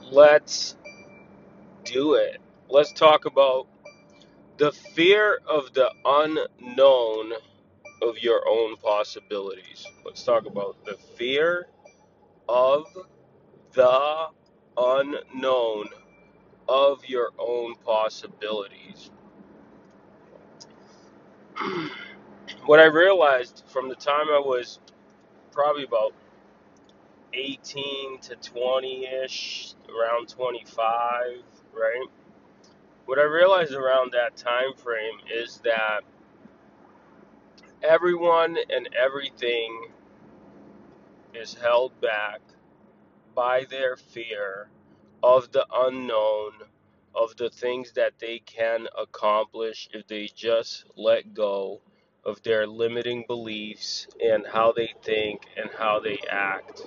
Let's do it. Let's talk about the fear of the unknown of your own possibilities. Let's talk about the fear of the unknown of your own possibilities. What I realized from the time I was probably about 18 to 20-ish, around 25, right? What I realized around that time frame is that everyone and everything is held back by their fear of the unknown, of the things that they can accomplish if they just let go of their limiting beliefs and how they think and how they act.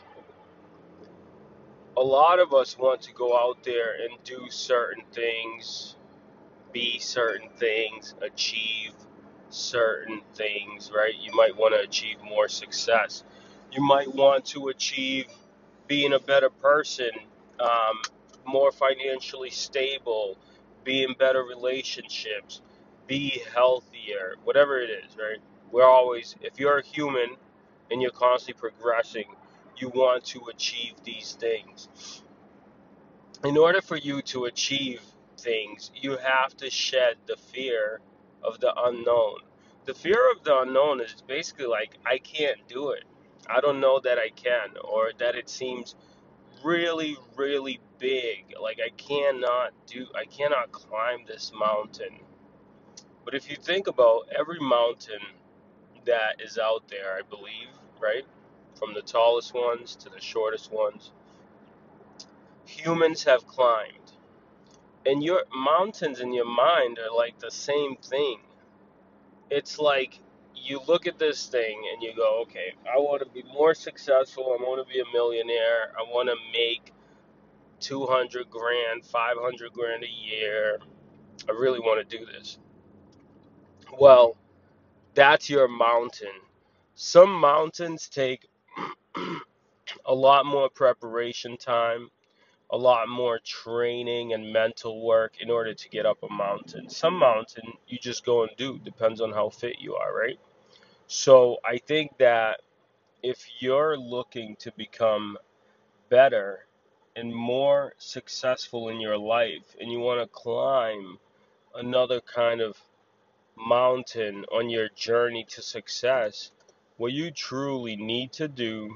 A lot of us want to go out there and do certain things, be certain things, achieve certain things, right? You might want to achieve more success. You might want to achieve being a better person, um, more financially stable, be in better relationships, be healthier, whatever it is, right? We're always, if you're a human and you're constantly progressing, you want to achieve these things. In order for you to achieve things, you have to shed the fear of the unknown. The fear of the unknown is basically like, I can't do it. I don't know that I can, or that it seems really, really big. Like I cannot climb this mountain. But if you think about every mountain that is out there, I believe, right? From the tallest ones to the shortest ones, humans have climbed. And your mountains in your mind are like the same thing. It's like you look at this thing and you go, okay, I want to be more successful. I want to be a millionaire. I want to make 200 grand, 500 grand a year. I really want to do this. Well, that's your mountain. Some mountains take a lot more preparation time, a lot more training and mental work in order to get up a mountain. Some mountain you just go and do, depends on how fit you are, right? So I think that if you're looking to become better and more successful in your life and you want to climb another kind of mountain on your journey to success, what you truly need to do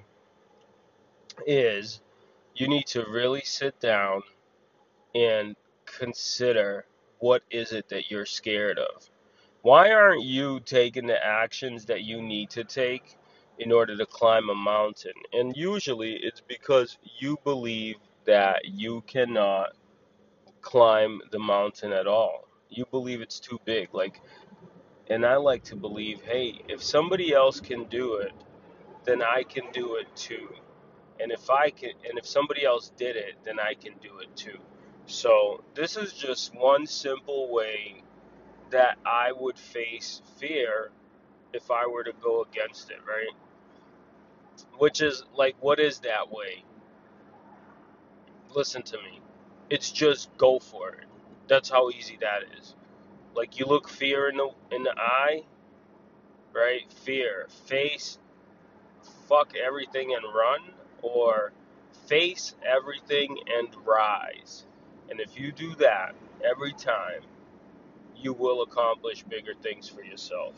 is you need to really sit down and consider, what is it that you're scared of? Why aren't you taking the actions that you need to take in order to climb a mountain? And usually it's because you believe that you cannot climb the mountain at all. You believe it's too big. And I like to believe, hey, if somebody else can do it, then I can do it too. And if somebody else did it, then I can do it too. So this is just one simple way that I would face fear if I were to go against it, right? Which is like, what is that way? Listen to me. It's just go for it. That's how easy that is. Like, you look fear in the eye, right? Fear. Face, fuck everything and run, or face everything and rise. And if you do that every time, you will accomplish bigger things for yourself.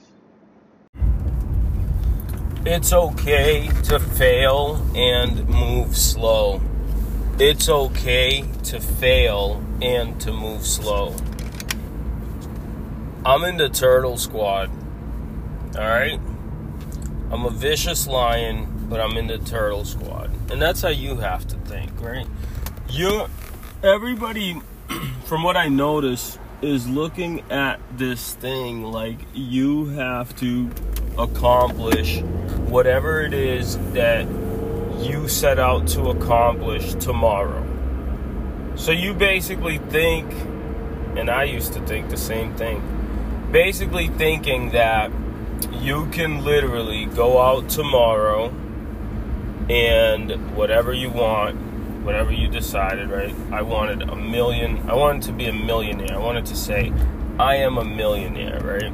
It's okay to fail and move slow. It's okay to fail and to move slow. I'm in the Turtle Squad. Alright? I'm a vicious lion, but I'm in the Turtle Squad. And that's how you have to think, right? Everybody, from what I notice, is looking at this thing like you have to accomplish whatever it is that you set out to accomplish tomorrow. So you basically think, and I used to think the same thing, basically thinking that you can literally go out tomorrow and whatever you want, whatever you decided, right? I wanted to be a millionaire. I wanted to say, I am a millionaire, right?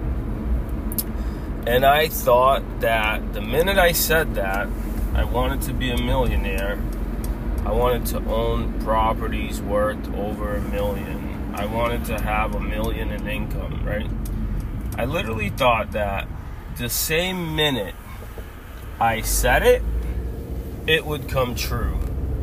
And I thought that the minute I said that, I wanted to be a millionaire, I wanted to own properties worth over $1 million. I wanted to have $1 million in income, right? I literally thought that the same minute I said it, it would come true.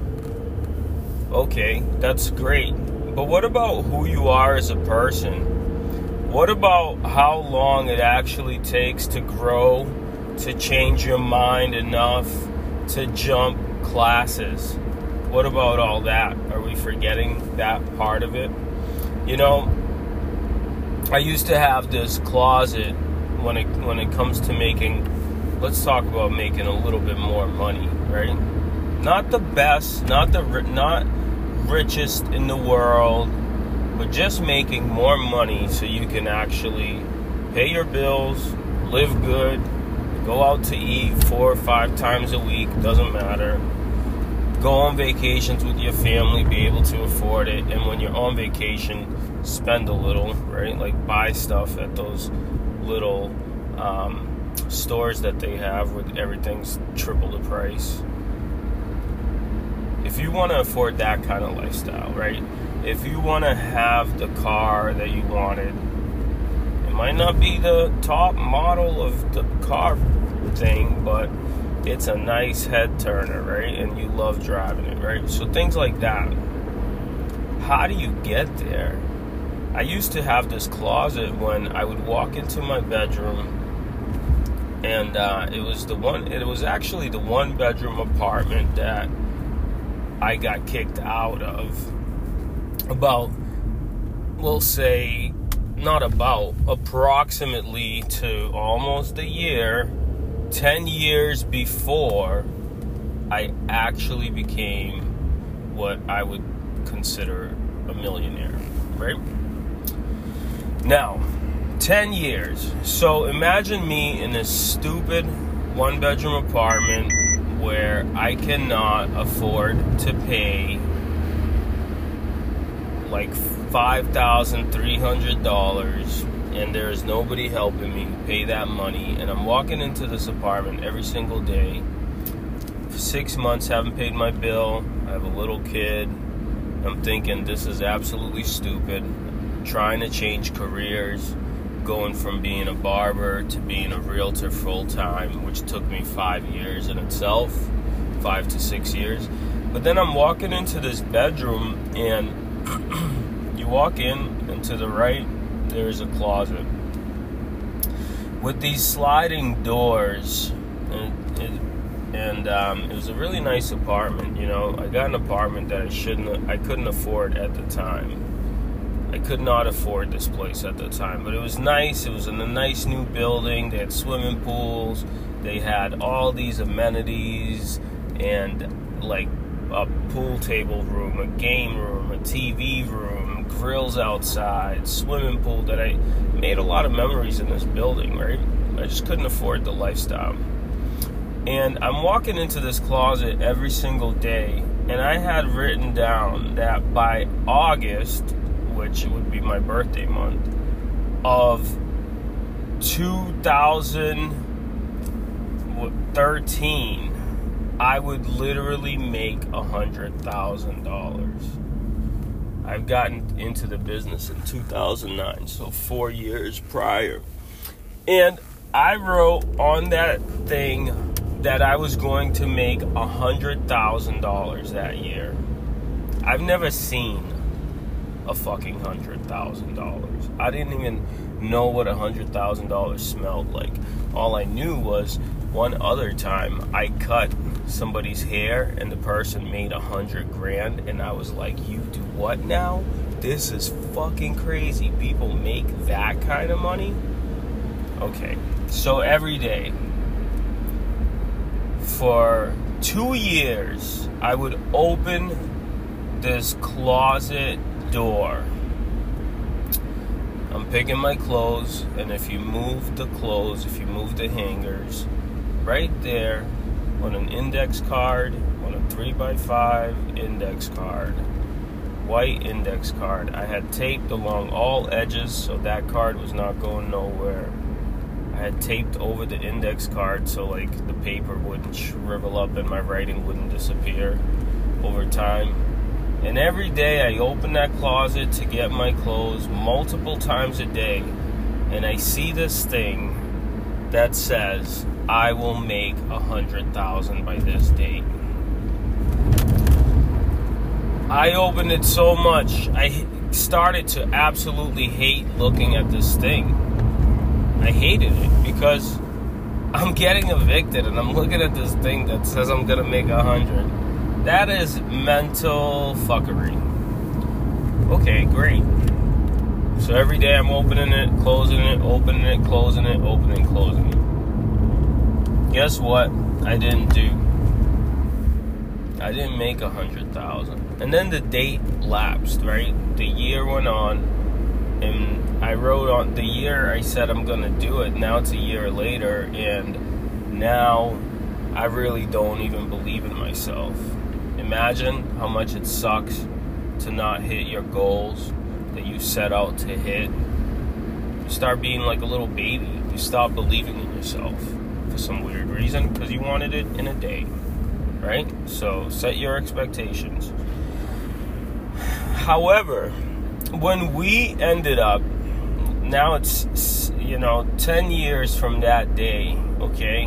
Okay, that's great. But what about who you are as a person? What about how long it actually takes to grow, to change your mind enough to jump classes? What about all that? Are we forgetting that part of it? You know, I used to have this closet when it comes to making, let's talk about making a little bit more money, right? Not the best, not richest in the world, but just making more money so you can actually pay your bills, live good, go out to eat 4 or 5 times a week, doesn't matter. Go on vacations with your family, be able to afford it, and when you're on vacation, spend a little, right? Like buy stuff at those little stores that they have where everything's triple the price. If you want to afford that kind of lifestyle, right? If you want to have the car that you wanted, it might not be the top model of the car thing, but it's a nice head turner, right? And you love driving it, right? So things like that. How do you get there? I used to have this closet when I would walk into my bedroom, and it was actually the 1-bedroom apartment that I got kicked out of approximately to almost a year, 10 years before I actually became what I would consider a millionaire, right? Now, 10 years. So imagine me in this stupid 1-bedroom apartment where I cannot afford to pay like $5,300, and there is nobody helping me pay that money, and I'm walking into this apartment every single day. For 6 months, haven't paid my bill. I have a little kid. I'm thinking this is absolutely stupid. Trying to change careers, going from being a barber to being a realtor full-time, which took me 5 years in itself, 5 to 6 years. But then I'm walking into this bedroom, and you walk in, and to the right, there's a closet with these sliding doors, and it was a really nice apartment. You know, I got an apartment that I couldn't afford at the time. I could not afford this place at the time, but it was nice. It was in a nice new building. They had swimming pools. They had all these amenities and like a pool table room, a game room, a TV room, grills outside, swimming pool. That I made a lot of memories in this building, right? I just couldn't afford the lifestyle. And I'm walking into this closet every single day, and I had written down that by August, which would be my birthday month, of 2013, I would literally make $100,000. I've gotten into the business in 2009, so 4 years prior. And I wrote on that thing that I was going to make $100,000 that year. I've never seen a fucking $100,000. I didn't even know what $100,000 smelled like. All I knew was one other time I cut somebody's hair and the person made $100,000, and I was like, you do what now? This is fucking crazy. People make that kind of money? Okay, so every day for 2 years I would open this closet door. I'm picking my clothes, and if you move the clothes, if you move the hangers, right there on an index card, on a 3x5 index card, white index card. I had taped along all edges so that card was not going nowhere. I had taped over the index card so like the paper wouldn't shrivel up and my writing wouldn't disappear over time. And every day I open that closet to get my clothes multiple times a day, and I see this thing that says, I will make $100,000 by this date. I opened it so much, I started to absolutely hate looking at this thing. I hated it because I'm getting evicted and I'm looking at this thing that says I'm gonna make 100. That is mental fuckery. Okay, great. So every day I'm opening it, closing it, opening it, closing it, opening, closing it. Guess what I didn't do? I didn't make 100,000. And then the date lapsed, right? The year went on, and I wrote on the year I said I'm gonna do it. Now it's a year later, and now I really don't even believe in myself. Imagine how much it sucks to not hit your goals that you set out to hit. You start being like a little baby. You stop believing in yourself for some weird reason because you wanted it in a day, right? So set your expectations. However, when we ended up, now it's 10 years from that day, okay?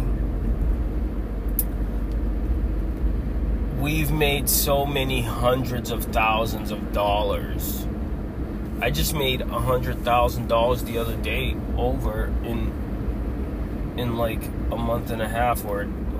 We've made so many hundreds of thousands of dollars. I just made $100,000 the other day over in like a month and a half, or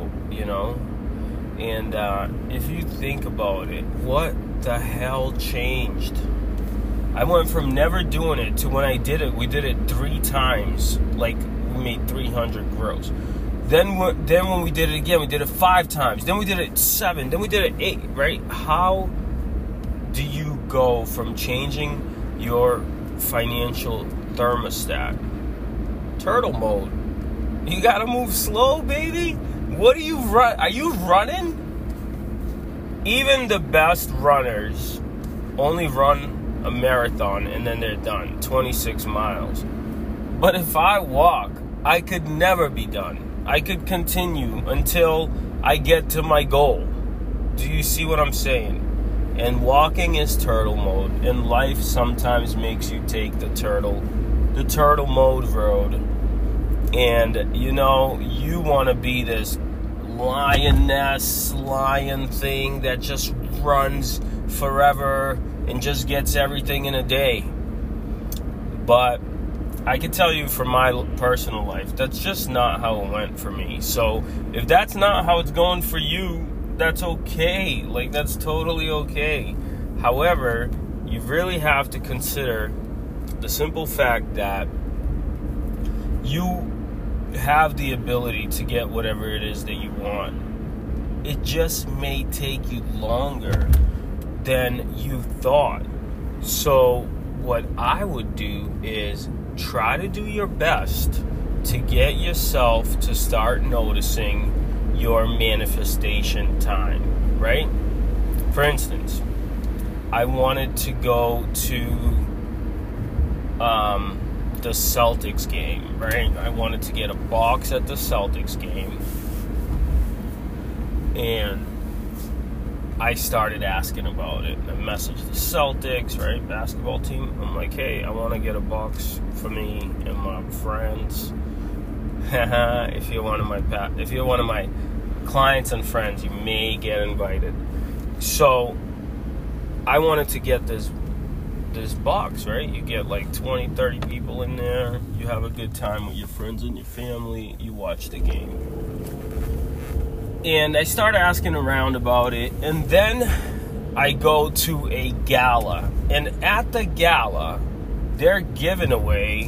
and if you think about it, what the hell changed? I went from never doing it to when I did it, we did it 3 times, like we made 300 gross. Then when we did it again, we did it 5 times. Then we did it 7. Then we did it 8, right? How do you go from changing your financial thermostat? Turtle mode. You gotta move slow, baby. What are you run? Are you running? Even the best runners only run a marathon and then they're done, 26 miles. But if I walk, I could never be done. I could continue until I get to my goal. Do you see what I'm saying? And walking is turtle mode. And life sometimes makes you take the turtle mode road. And, you want to be this lion thing that just runs forever and just gets everything in a day. But I can tell you from my personal life, that's just not how it went for me. So if that's not how it's going for you, that's okay. Like, that's totally okay. However, you really have to consider the simple fact that you have the ability to get whatever it is that you want. It just may take you longer than you thought. So what I would do is try to do your best to get yourself to start noticing your manifestation time, right? For instance, I wanted to go to the Celtics game, right? I wanted to get a box at the Celtics game, and I started asking about it. I messaged the Celtics, right, basketball team. I'm like, hey, I want to get a box for me and my friends. if you're one of my clients and friends, you may get invited. So I wanted to get this box, right? You get like 20, 30 people in there. You have a good time with your friends and your family. You watch the game. And I started asking around about it. And then I go to a gala. And at the gala, they're giving away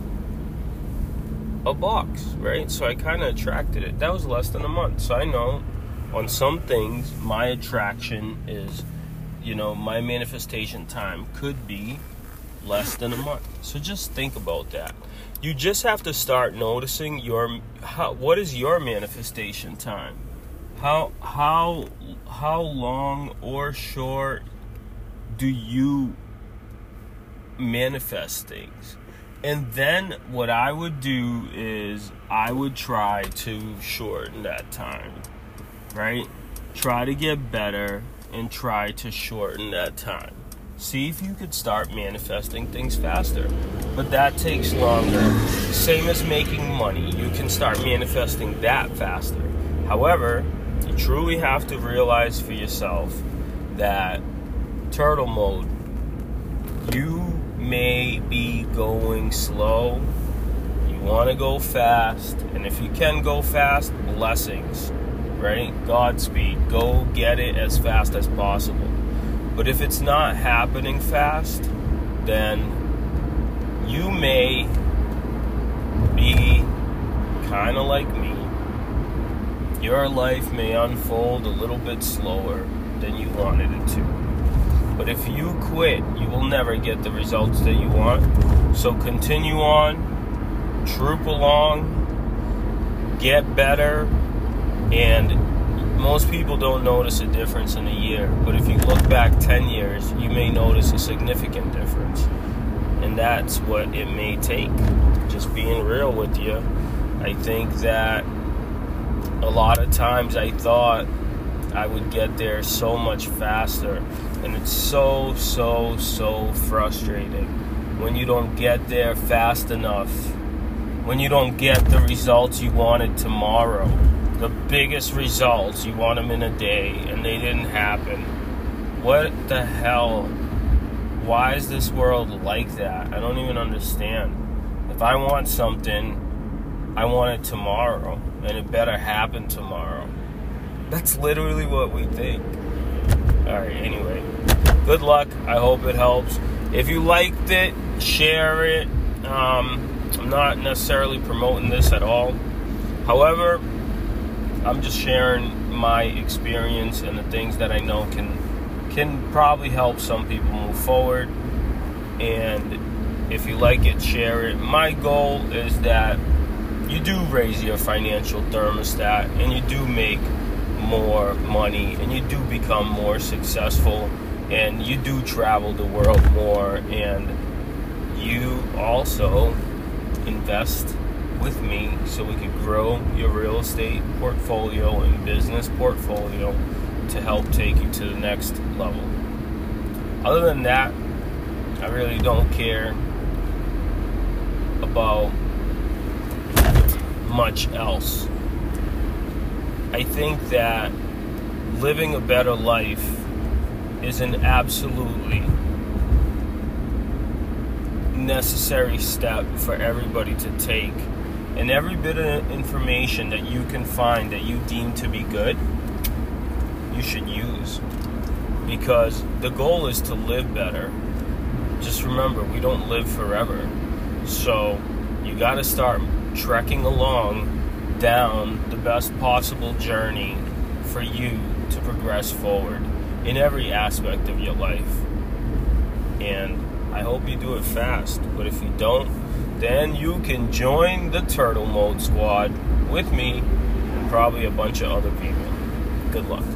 a box, right? So I kind of attracted it. That was less than a month. So I know on some things, my attraction is, my manifestation time could be less than a month. So just think about that. You just have to start noticing what is your manifestation time? How how long or short do you manifest things? And then what I would do is I would try to shorten that time, right? Try to get better and try to shorten that time. See if you could start manifesting things faster. But that takes longer. Same as making money. You can start manifesting that faster. However, you truly have to realize for yourself that turtle mode, you may be going slow. You want to go fast. And if you can go fast, blessings, right? Godspeed. Go get it as fast as possible. But if it's not happening fast, then you may be kind of like me. Your life may unfold a little bit slower than you wanted it to. But if you quit, you will never get the results that you want. So continue on, troop along, get better, and most people don't notice a difference in a year, but if you look back 10 years, you may notice a significant difference. And that's what it may take. Just being real with you, I think that a lot of times I thought I would get there so much faster, and it's so frustrating when you don't get there fast enough, when you don't get the results you wanted tomorrow. The biggest results, you want them in a day, and they didn't happen. What the hell? Why is this world like that? I don't even understand. If I want something, I want it tomorrow, and it better happen tomorrow. That's literally what we think. Alright, anyway. Good luck. I hope it helps. If you liked it, share it. I'm not necessarily promoting this at all. However, I'm just sharing my experience and the things that I know can probably help some people move forward. And if you like it, share it. My goal is that you do raise your financial thermostat and you do make more money and you do become more successful and you do travel the world more, and you also invest with me so we could grow your real estate portfolio and business portfolio to help take you to the next level. Other than that, I really don't care about much else. I think that living a better life is an absolutely necessary step for everybody to take. And every bit of information that you can find that you deem to be good, you should use. Because the goal is to live better. Just remember, we don't live forever. So you got to start trekking along down the best possible journey for you to progress forward in every aspect of your life. And I hope you do it fast. But if you don't, then you can join the Turtle Mode Squad with me and probably a bunch of other people. Good luck.